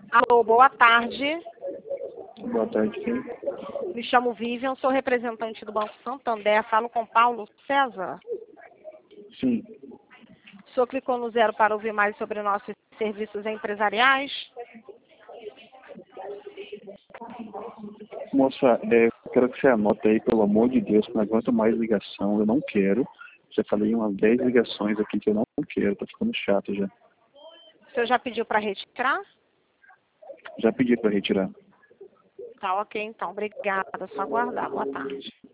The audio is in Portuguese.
Alô, boa tarde. Boa tarde, quem? Me chamo Vivian, sou representante do Banco Santander. Falo com Paulo César. Sim. O senhor clicou no 0 para ouvir mais sobre nossos serviços empresariais? Moça, eu quero que você anote aí, pelo amor de Deus, que não aguento mais ligação, eu não quero. Já falei umas 10 ligações aqui que eu não quero, tá ficando chato já. O senhor já pediu para retirar? Já pedi para retirar. Tá ok, então. Obrigada. Só aguardar. Boa tarde.